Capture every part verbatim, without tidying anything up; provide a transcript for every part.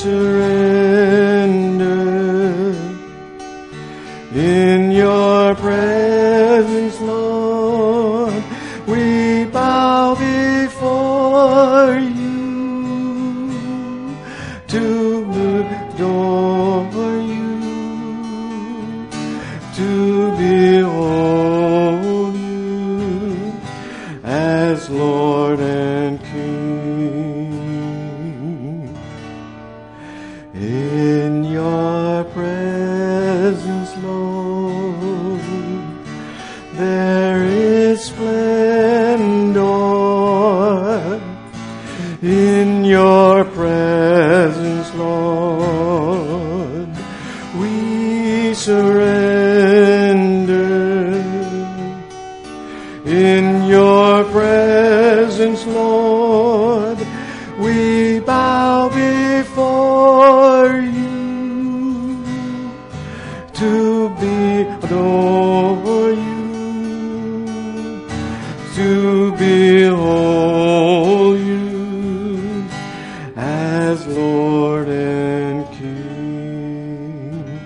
surrender. In your presence, Lord, we bow before you to adore you, to behold you as Lord and King. In your presence, Lord, there is splendor. In your presence, Lord, we surrender. In your presence, Lord, we bow before you to behold you, to behold you as Lord and King.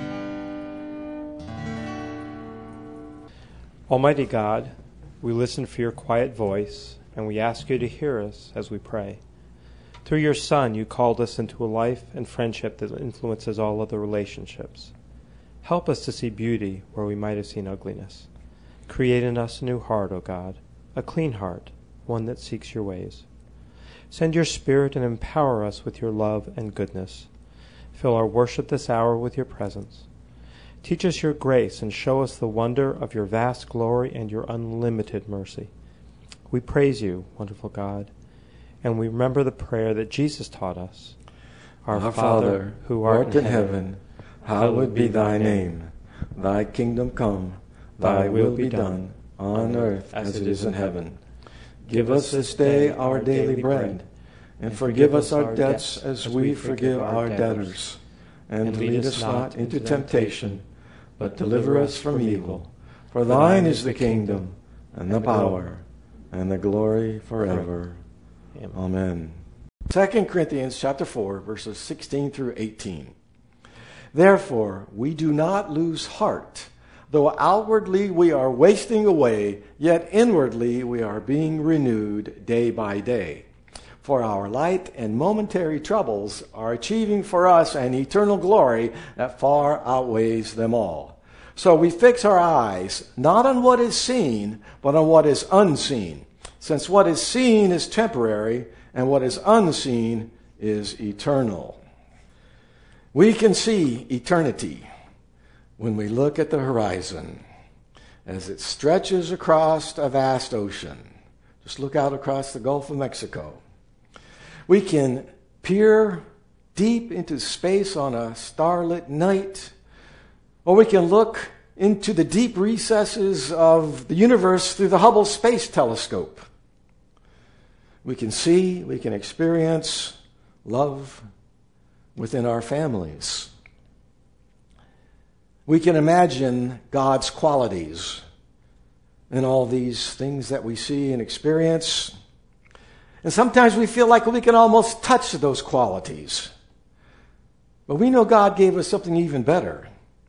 Almighty God, we listen for your quiet voice, and we ask you to hear us as we pray. Through your Son, you called us into a life and friendship that influences all other relationships. Help us to see beauty where we might have seen ugliness. Create in us a new heart, O God, a clean heart, one that seeks your ways. Send your Spirit and empower us with your love and goodness. Fill our worship this hour with your presence. Teach us your grace and show us the wonder of your vast glory and your unlimited mercy. We praise you, wonderful God, and we remember the prayer that Jesus taught us. Our, Our Father, who art in heaven, hallowed be thy name. Thy kingdom come, thy will be done, on earth as it is in heaven. Give us this day our daily bread, and forgive us our debts as we forgive our debtors. And lead us not into temptation, but deliver us from evil. For thine is the kingdom, and the power, and the glory forever. Amen. Second Corinthians chapter four, verses sixteen through eighteen. Therefore, we do not lose heart. Though outwardly we are wasting away, yet inwardly we are being renewed day by day. For our light and momentary troubles are achieving for us an eternal glory that far outweighs them all. So we fix our eyes not on what is seen, but on what is unseen, since what is seen is temporary and what is unseen is eternal. We can see eternity when we look at the horizon as it stretches across a vast ocean. Just look out across the Gulf of Mexico. We can peer deep into space on a starlit night, or we can look into the deep recesses of the universe through the Hubble Space Telescope. We can see, we can experience love within our families. We can imagine God's qualities in all these things that we see and experience. And sometimes we feel like we can almost touch those qualities. But we know God gave us something even better.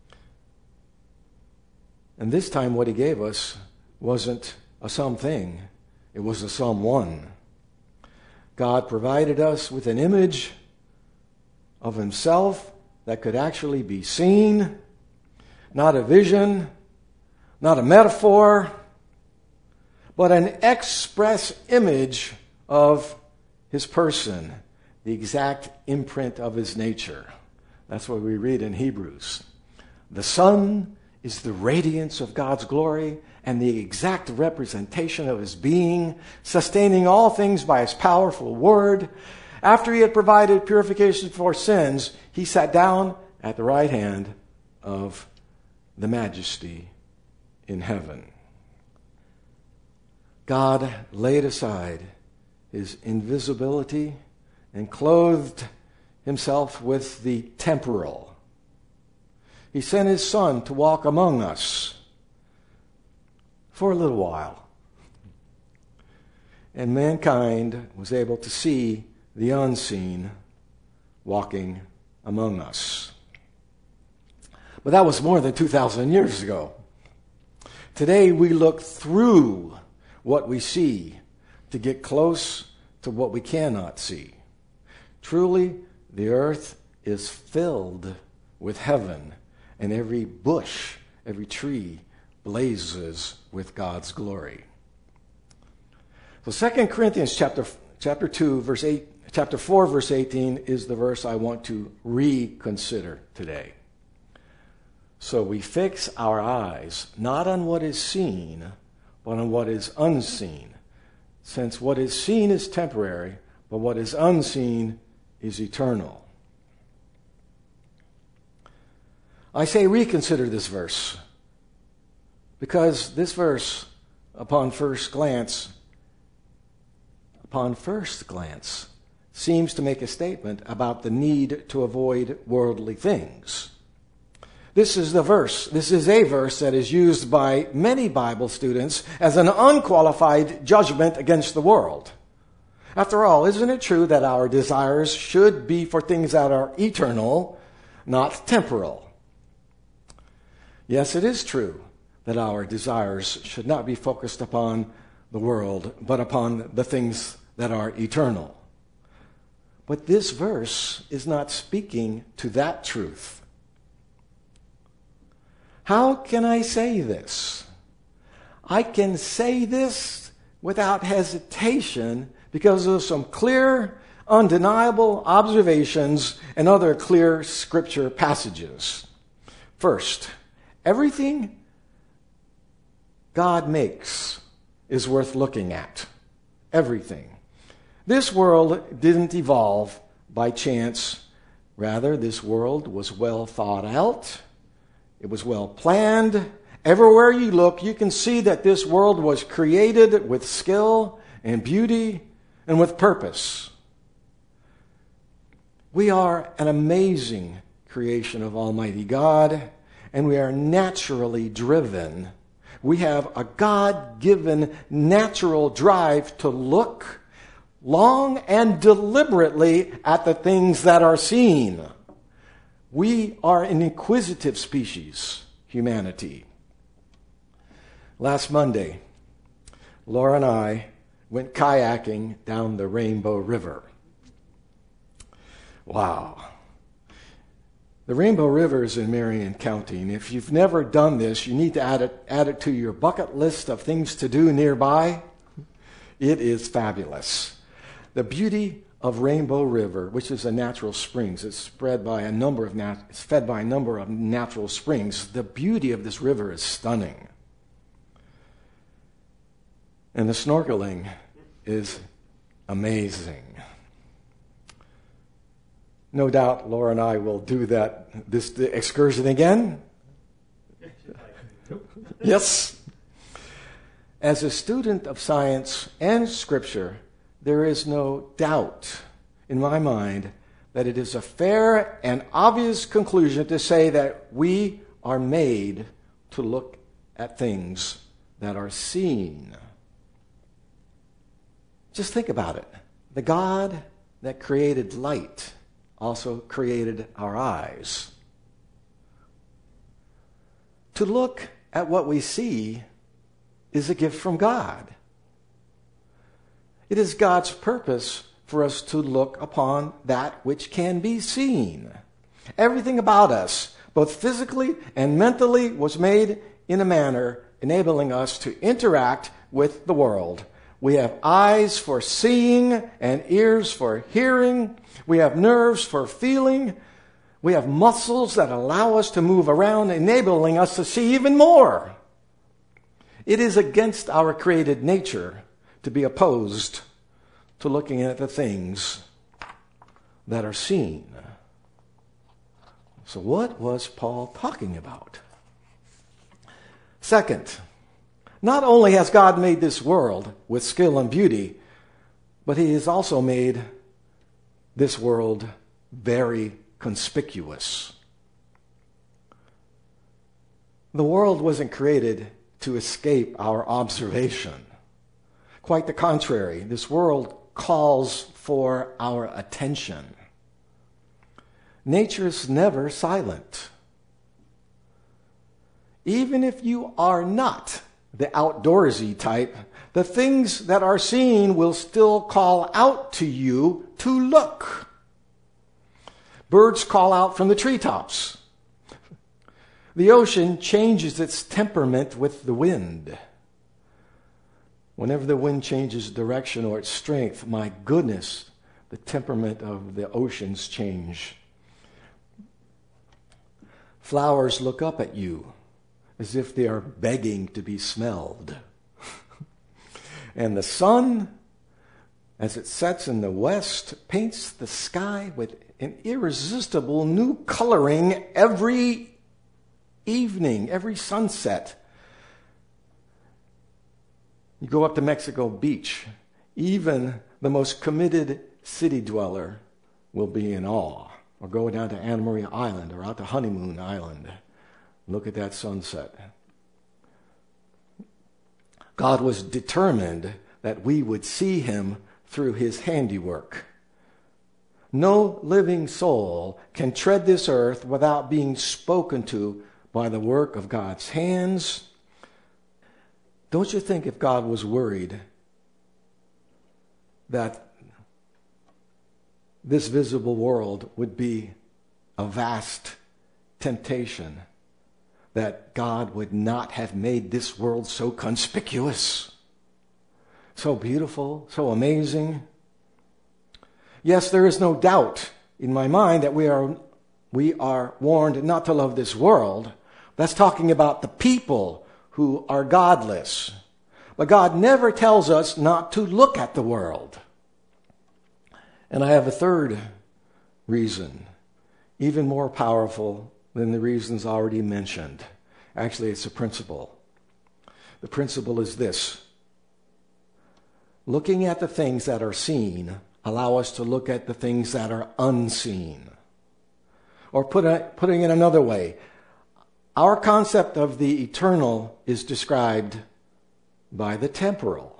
And this time what he gave us wasn't a something, it was a someone. God provided us with an image of himself that could actually be seen, not a vision, not a metaphor, but an express image of his person, the exact imprint of his nature. That's what we read in Hebrews. The Son is the radiance of God's glory and the exact representation of his being, sustaining all things by his powerful word. After he had provided purification for sins, he sat down at the right hand of the Majesty in heaven. God laid aside his invisibility and clothed himself with the temporal. He sent his Son to walk among us for a little while. And mankind was able to see the unseen walking among us. But that was more than two thousand years ago. Today we look through what we see to get close to what we cannot see. Truly, the earth is filled with heaven, and every bush, every tree blazes with God's glory. So Second Corinthians chapter chapter two, verse eight, chapter four, verse eighteen is the verse I want to reconsider today. So we fix our eyes not on what is seen, but on what is unseen. Since what is seen is temporary, but what is unseen is eternal. I say reconsider this verse because this verse, upon first glance, upon first glance, seems to make a statement about the need to avoid worldly things. This is the verse, this is a verse that is used by many Bible students as an unqualified judgment against the world. After all, isn't it true that our desires should be for things that are eternal, not temporal? Yes, it is true that our desires should not be focused upon the world, but upon the things that are eternal. But this verse is not speaking to that truth. How can I say this? I can say this without hesitation because of some clear, undeniable observations and other clear scripture passages. First, everything God makes is worth looking at. Everything. This world didn't evolve by chance. Rather, this world was well thought out. It was well planned. Everywhere you look, you can see that this world was created with skill and beauty and with purpose. We are an amazing creation of Almighty God, and we are naturally driven. We have a God-given natural drive to look long and deliberately at the things that are seen. We are an inquisitive species, humanity. Last Monday, Laura and I went kayaking down the Rainbow River. Wow. The Rainbow River is in Marion County, and if you've never done this, you need to add it, add it to your bucket list of things to do nearby. It is fabulous. The beauty of Rainbow River, which is a natural springs, it's spread by a number of nat- it's fed by a number of natural springs. The beauty of this river is stunning, and the snorkeling is amazing. No doubt, Laura and I will do that this excursion again. Yes. As a student of science and Scripture, there is no doubt in my mind that it is a fair and obvious conclusion to say that we are made to look at things that are seen. Just think about it. The God that created light also created our eyes. To look at what we see is a gift from God. It is God's purpose for us to look upon that which can be seen. Everything about us, both physically and mentally, was made in a manner enabling us to interact with the world. We have eyes for seeing and ears for hearing. We have nerves for feeling. We have muscles that allow us to move around, enabling us to see even more. It is against our created nature to be opposed to looking at the things that are seen. So what was Paul talking about? Second, not only has God made this world with skill and beauty, but he has also made this world very conspicuous. The world wasn't created to escape our observation. Quite the contrary, this world calls for our attention. Nature is never silent. Even if you are not the outdoorsy type, the things that are seen will still call out to you to look. Birds call out from the treetops. The ocean changes its temperament with the wind. Whenever the wind changes direction or its strength, my goodness, the temperament of the oceans change. Flowers look up at you as if they are begging to be smelled. And the sun, as it sets in the west, paints the sky with an irresistible new coloring every evening, every sunset. You go up to Mexico Beach, even the most committed city dweller will be in awe. Or go down to Anna Maria Island or out to Honeymoon Island. Look at that sunset. God was determined that we would see him through his handiwork. No living soul can tread this earth without being spoken to by the work of God's hands. Don't you think if God was worried that this visible world would be a vast temptation, that God would not have made this world so conspicuous, so beautiful, so amazing? Yes, there is no doubt in my mind that we are we are warned not to love this world. That's talking about the people who are godless. But God never tells us not to look at the world. And I have a third reason, even more powerful than the reasons already mentioned. Actually, it's a principle. The principle is this: looking at the things that are seen allow us to look at the things that are unseen. Or put it, putting it another way, our concept of the eternal is described by the temporal.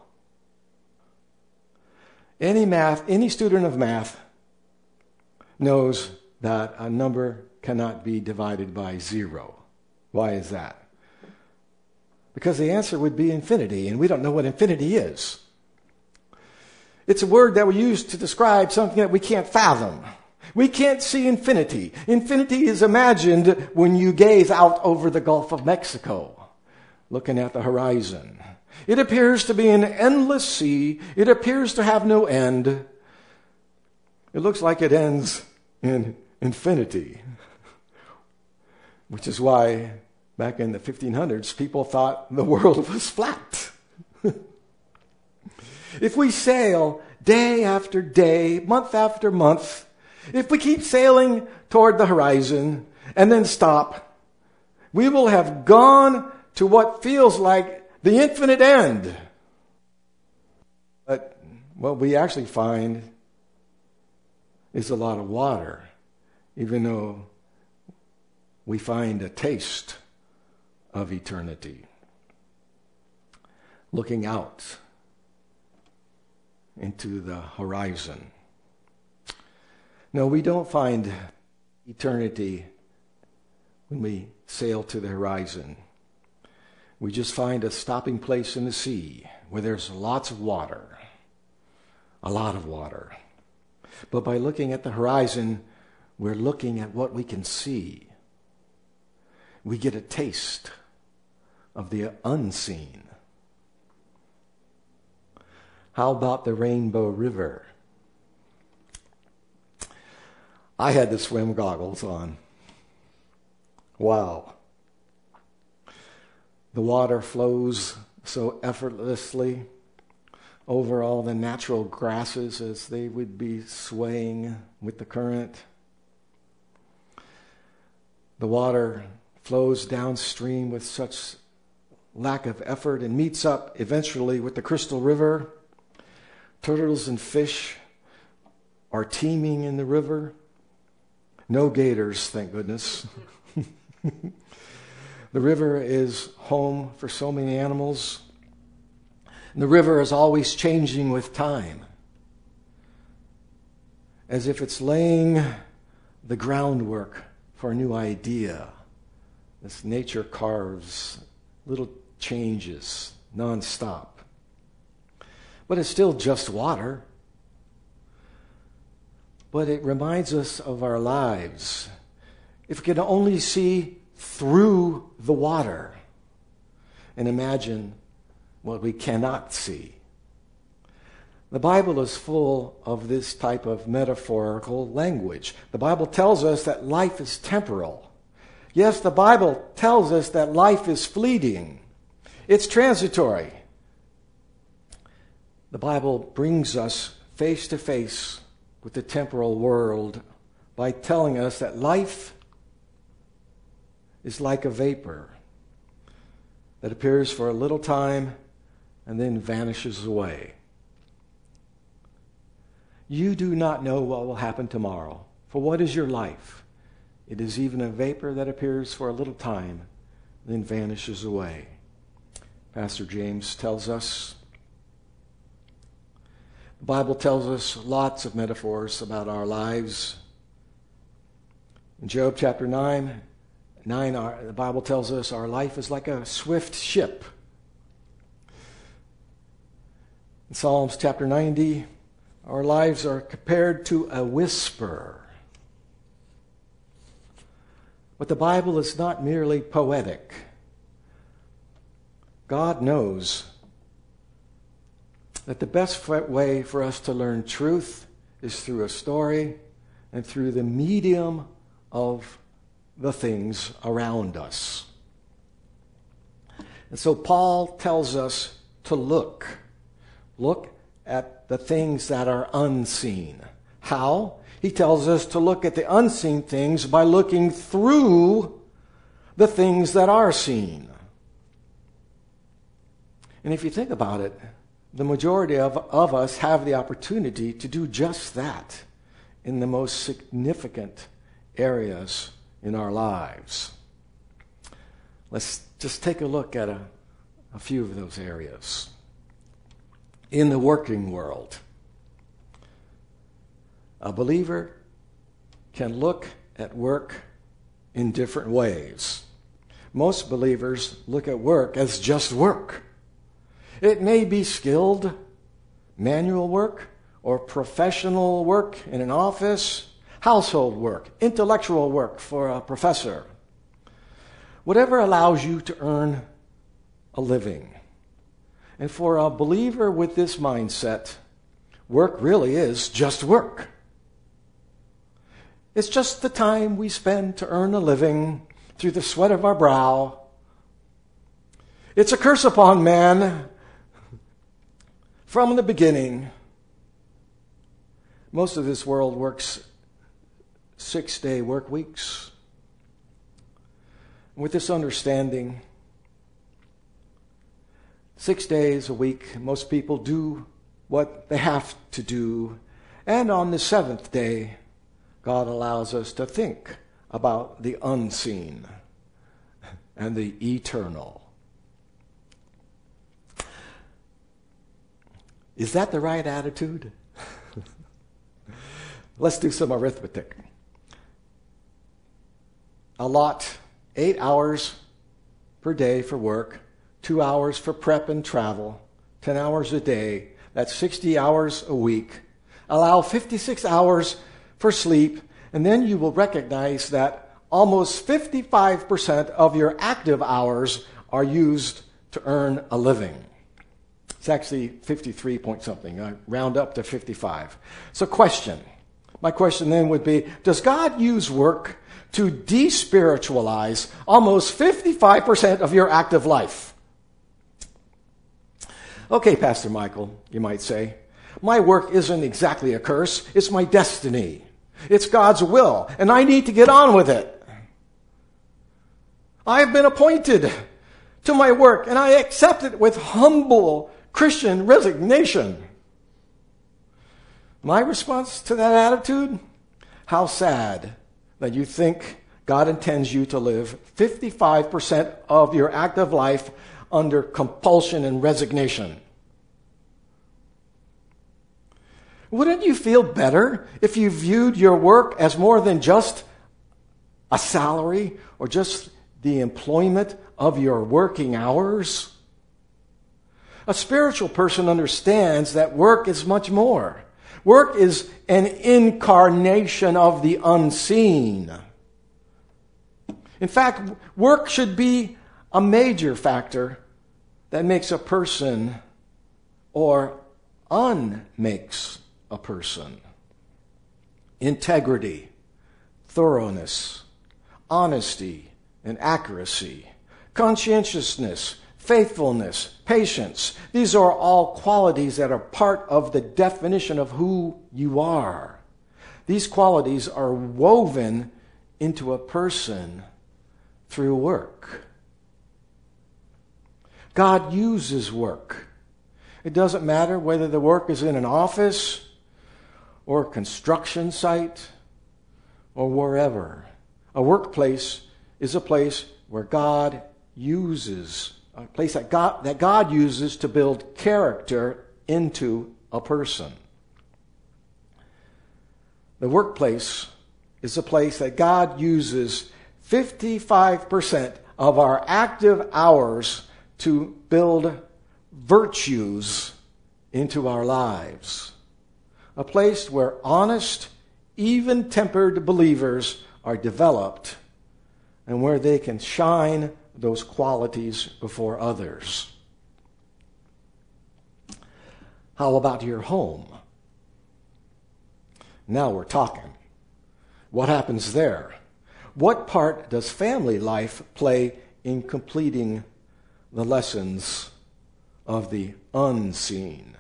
Any math, any student of math knows that a number cannot be divided by zero. Why is that? Because the answer would be infinity, and we don't know what infinity is. It's a word that we use to describe something that we can't fathom. We can't see infinity. Infinity is imagined when you gaze out over the Gulf of Mexico, looking at the horizon. It appears to be an endless sea. It appears to have no end. It looks like it ends in infinity, which is why back in the fifteen hundreds, people thought the world was flat. If we sail day after day, month after month, if we keep sailing toward the horizon and then stop, we will have gone to what feels like the infinite end. But what we actually find is a lot of water, even though we find a taste of eternity. Looking out into the horizon. No, we don't find eternity when we sail to the horizon. We just find a stopping place in the sea where there's lots of water, a lot of water. But by looking at the horizon, we're looking at what we can see. We get a taste of the unseen. How about the Rainbow River? I had the swim goggles on. Wow. The water flows so effortlessly over all the natural grasses as they would be swaying with the current. The water flows downstream with such lack of effort and meets up eventually with the Crystal River. Turtles and fish are teeming in the river. No gators, thank goodness. The river is home for so many animals. And the river is always changing with time, as if it's laying the groundwork for a new idea. This nature carves little changes nonstop. But it's still just water. But it reminds us of our lives. If we can only see through the water and imagine what we cannot see. The Bible is full of this type of metaphorical language. The Bible tells us that life is temporal. Yes, the Bible tells us that life is fleeting. It's transitory. The Bible brings us face to face with the temporal world by telling us that life is like a vapor that appears for a little time and then vanishes away. You do not know what will happen tomorrow. For what is your life? It is even a vapor that appears for a little time, then vanishes away. Pastor James tells us, the Bible tells us lots of metaphors about our lives. In Job chapter nine, nine our, the Bible tells us our life is like a swift ship. In Psalms chapter ninety, our lives are compared to a whisper. But the Bible is not merely poetic. God knows that the best way for us to learn truth is through a story and through the medium of the things around us. And so Paul tells us to look. Look at the things that are unseen. How? He tells us to look at the unseen things by looking through the things that are seen. And if you think about it, the majority of, of us have the opportunity to do just that in the most significant areas in our lives. Let's just take a look at a, a few of those areas. In the working world, a believer can look at work in different ways. Most believers look at work as just work. It may be skilled manual work or professional work in an office, household work, intellectual work for a professor. Whatever allows you to earn a living. And for a believer with this mindset, work really is just work. It's just the time we spend to earn a living through the sweat of our brow. It's a curse upon man from the beginning. Most of this world works six-day work weeks. With this understanding, six days a week, most people do what they have to do. And on the seventh day, God allows us to think about the unseen and the eternal. Is that the right attitude? Let's do some arithmetic. Allot eight hours per day for work, two hours for prep and travel, ten hours a day. That's sixty hours a week. Allow fifty-six hours for sleep, and then you will recognize that almost fifty-five percent of your active hours are used to earn a living. It's actually fifty-three point something. I round up to fifty-five. So question. My question then would be, does God use work to despiritualize almost fifty-five percent of your active life? Okay, Pastor Michael, you might say, my work isn't exactly a curse. It's my destiny. It's God's will, and I need to get on with it. I have been appointed to my work, and I accept it with humble Christian resignation. My response to that attitude? How sad that you think God intends you to live fifty-five percent of your active life under compulsion and resignation. Wouldn't you feel better if you viewed your work as more than just a salary or just the employment of your working hours? A spiritual person understands that work is much more. Work is an incarnation of the unseen. In fact, work should be a major factor that makes a person or unmakes a person. Integrity, thoroughness, honesty and accuracy, conscientiousness, faithfulness, patience. These are all qualities that are part of the definition of who you are. These qualities are woven into a person through work. God uses work. It doesn't matter whether the work is in an office or a construction site or wherever. A workplace is a place where God uses, a place that God, that God uses to build character into a person. The workplace is a place that God uses fifty-five percent of our active hours to build virtues into our lives. A place where honest, even-tempered believers are developed and where they can shine those qualities before others. How about your home? Now we're talking. What happens there? What part does family life play in completing the lessons of the unseen?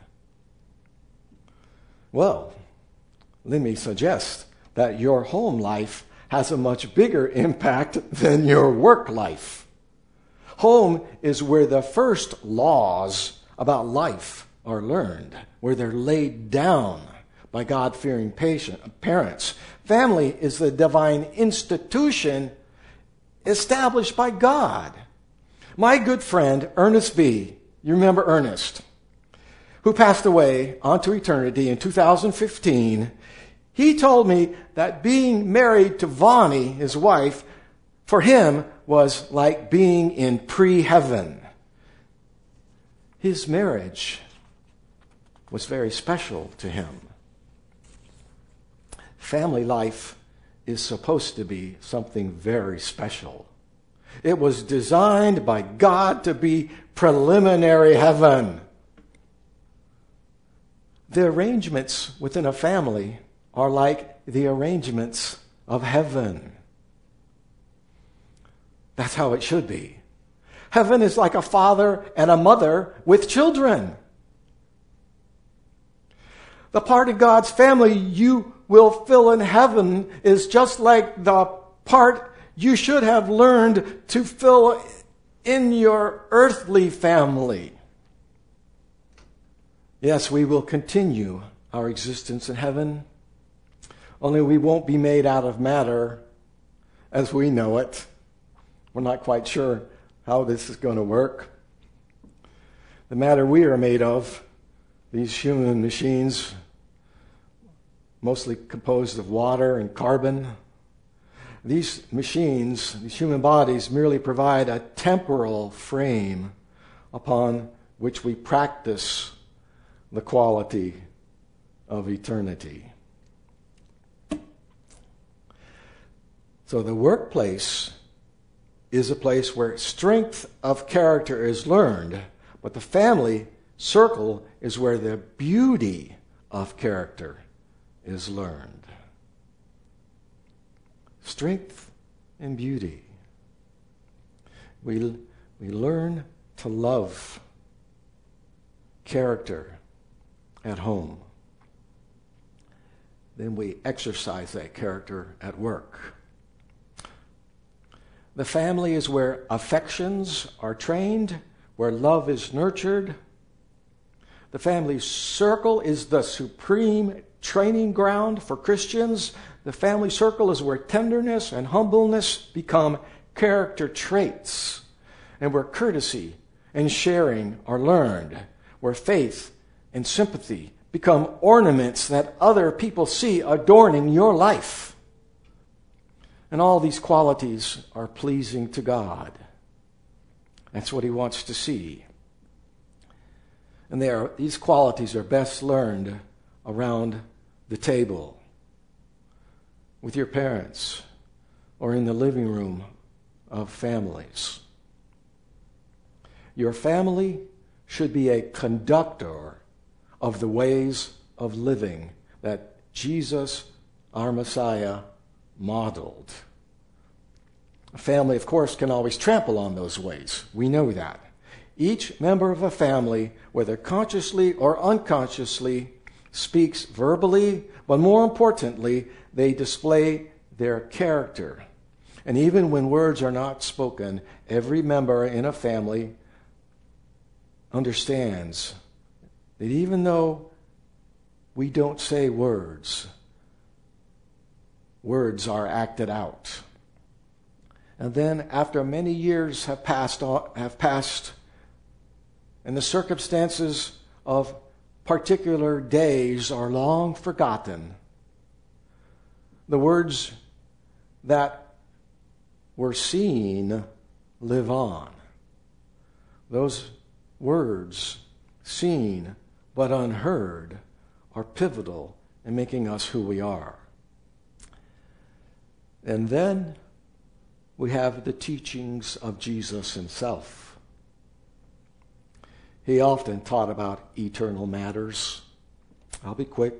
Well, let me suggest that your home life has a much bigger impact than your work life. Home is where the first laws about life are learned, where they're laid down by God-fearing patient, parents. Family is the divine institution established by God. My good friend, Ernest B., you remember Ernest, who passed away onto eternity in two thousand fifteen, he told me that being married to Vonnie, his wife, for him was like being in pre-heaven. His marriage was very special to him. Family life is supposed to be something very special. It was designed by God to be preliminary heaven. The arrangements within a family are like the arrangements of heaven. That's how it should be. Heaven is like a father and a mother with children. The part of God's family you will fill in heaven is just like the part you should have learned to fill in your earthly family. Yes, we will continue our existence in heaven, only we won't be made out of matter as we know it. We're not quite sure how this is going to work. The matter we are made of, these human machines, mostly composed of water and carbon, these machines, these human bodies, merely provide a temporal frame upon which we practice the quality of eternity. So the workplace is a place where strength of character is learned, but the family circle is where the beauty of character is learned. Strength and beauty. We, we learn to love character at home. Then we exercise that character at work. The family is where affections are trained, where love is nurtured. The family circle is the supreme training ground for Christians. The family circle is where tenderness and humbleness become character traits, and where courtesy and sharing are learned, where faith and sympathy become ornaments that other people see adorning your life. And all these qualities are pleasing to God. That's what he wants to see. And they are, these qualities are best learned around the table, with your parents, or in the living room of families. Your family should be a conductor of the ways of living that Jesus, our Messiah, modeled. A family, of course, can always trample on those ways. We know that. Each member of a family, whether consciously or unconsciously, speaks verbally, but more importantly, they display their character. And even when words are not spoken, every member in a family understands that even though we don't say words, words are acted out. And then after many years have passed, have passed, and the circumstances of particular days are long forgotten, the words that were seen live on. Those words, seen but unheard, are pivotal in making us who we are. And then we have the teachings of Jesus himself. He often taught about eternal matters. I'll be quick.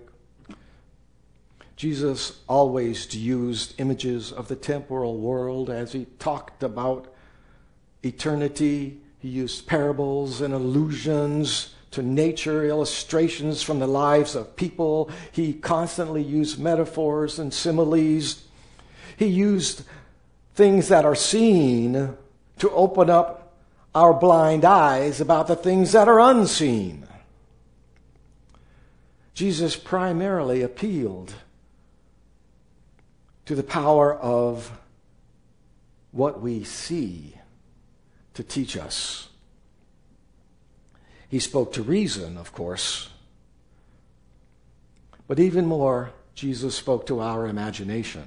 Jesus always used images of the temporal world as he talked about eternity. He used parables and allusions to nature, illustrations from the lives of people. He constantly used metaphors and similes. He used things that are seen to open up our blind eyes about the things that are unseen. Jesus primarily appealed to the power of what we see to teach us. He spoke to reason, of course, but even more, Jesus spoke to our imagination.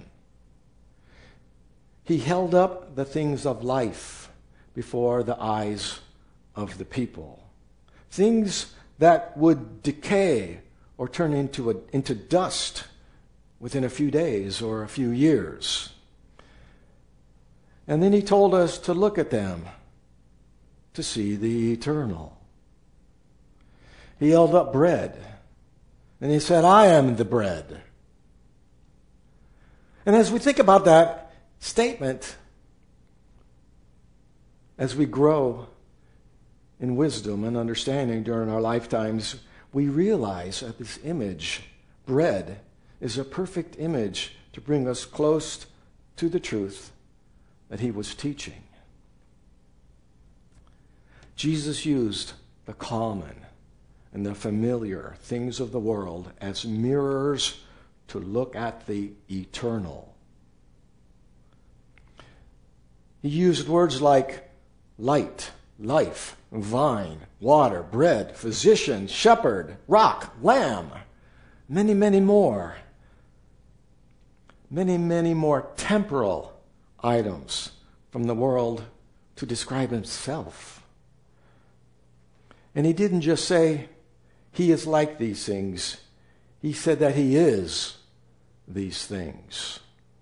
He held up the things of life before the eyes of the people. Things that would decay or turn into a, into dust within a few days or a few years. And then he told us to look at them to see the eternal. He held up bread, and he said, I am the bread. And as we think about that statement, as we grow in wisdom and understanding during our lifetimes, we realize that this image, bread, is a perfect image to bring us close to the truth that he was teaching. Jesus used the common and the familiar things of the world as mirrors to look at the eternal. He used words like light, life, vine, water, bread, physician, shepherd, rock, lamb, many, many more. Many, many more temporal items from the world to describe himself. And he didn't just say he is like these things. He said that he is these things.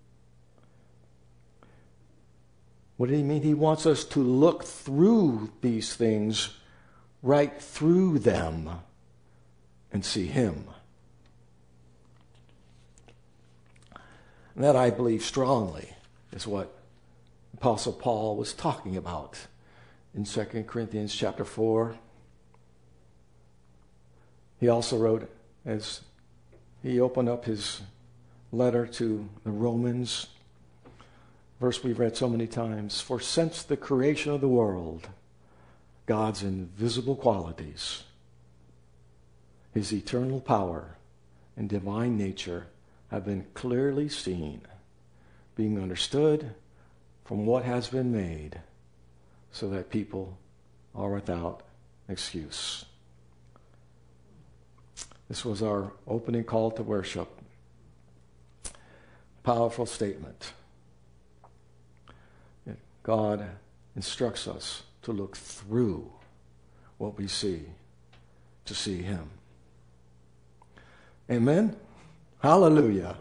What did he mean? He wants us to look through these things, right through them, and see him. And that, I believe strongly, is what Apostle Paul was talking about in Second Corinthians chapter four. He also wrote, as he opened up his letter to the Romans, verse we've read so many times, for since the creation of the world, God's invisible qualities, his eternal power and divine nature have been clearly seen, being understood from what has been made, so that people are without excuse. This was our opening call to worship. Powerful statement. God instructs us to look through what we see to see him. Amen? Hallelujah.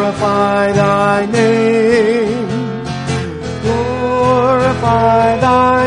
Glorify thy